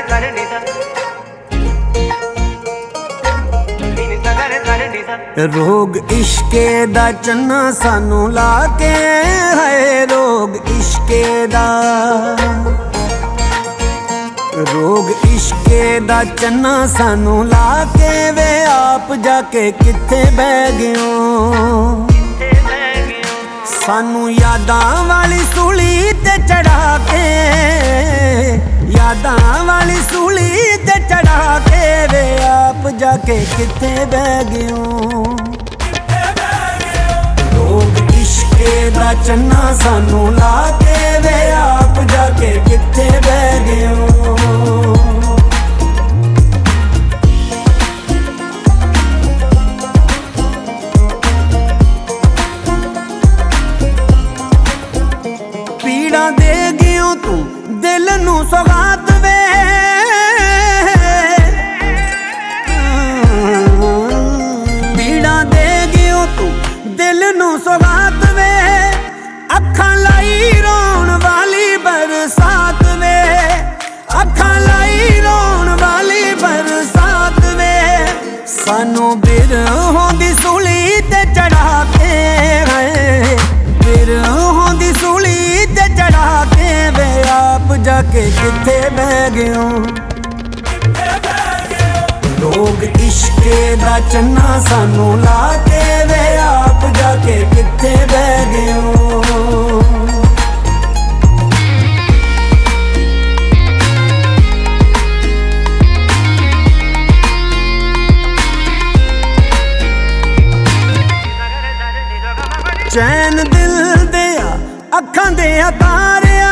रोग इश्के दा चन्ना सानू लाके है रोग इश्के दा रोग इश्के दा चन्ना सानू लाके वे आप जाके किथे बह गयो सानू यादां वाली सूली ते चढ़ा के यादां वाली सूली ते चढ़ा के वे आप जाके किथे बह गयो रोग इश्के दा चन्ना सानू लाके वे आप जाके किथे बह गयो पीड़ा दे गियो तू दिल नू सौगात वे पीड़ा दे गियो तू दिल नू सौगात वे अखां लाई रोण वाली बरसात वे अखां लाई रोण वाली बरसात वे सानू बिरहों दी सूली ते चढ़ा के बिरहों दी सूली चढ़ा के वे आप जाके किथे बह गयो लोग इश्के दा चन्ना सानू लाके वे आप जाके किथे बह गयो चैन दिल दिया अखां दे तारिया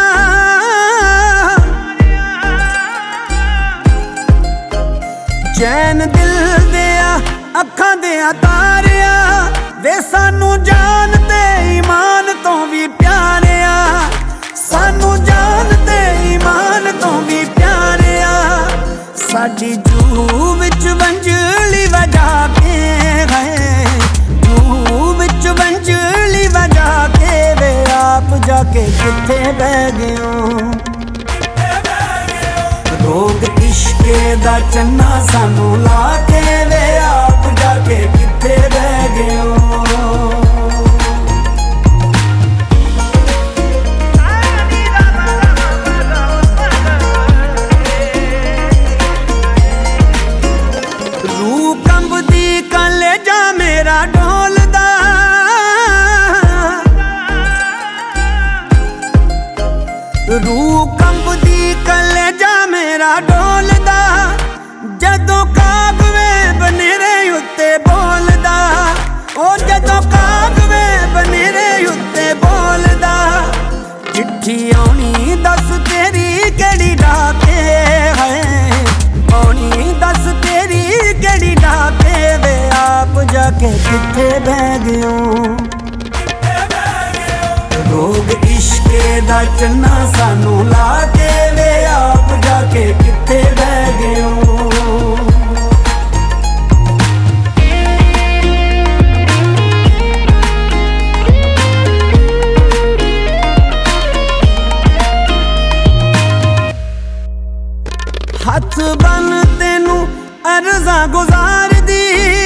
चैन दिल दिया अखां दे तारिया वे सानू जान ते ईमान तो भी प्यारिया सानू जान ते ईमान तो भी प्यारिया साडी जू विच वंजली वजा के गए जू विच वंजली वजा के वे आप जाके किथे बह गयो रोग इश्के दा चन्ना सानू लाके वे आप जाके किथे बह गयो रूह कंबदी कलेजा मेरा ढोलदा रूह कंबदी कलेजा मेरा ढोलदा जदों कागवे बनेरे उत्ते बोलदा ओ जदों कागवे बनेरे उत्ते बोलदा चिट्ठी आउणी दस तेरी केड़ी डाके है आउणी दस तेरी केड़ी डाके वे आप जाके किथे बह गयो रोग इश्के दा चन्ना सानू लाके वे आप जाके किथे बह गयो हथ बन तेनू अर्ज़ां गुजार दी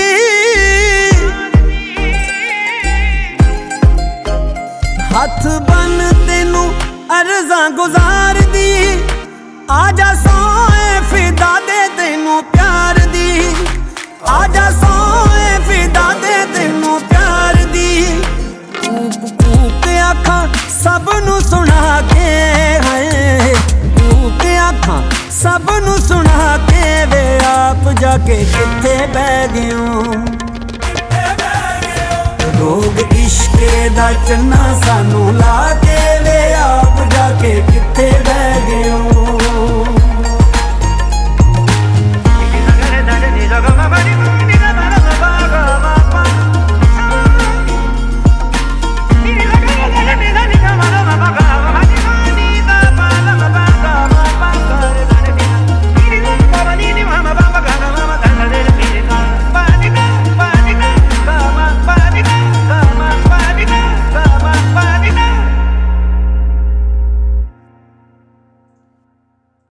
हथ बन तेनू अर्ज़ां गुजार दी आजा सोए फिदा दे तेनू प्यार दी आजा सोए फिदा दे तेनू प्यार दी कूक कूक आखां सब नू सुना के है कूक आखां सब नू सुना के वे आप जाके किथे बह गयो रोग इश्के दा चन्ना सानू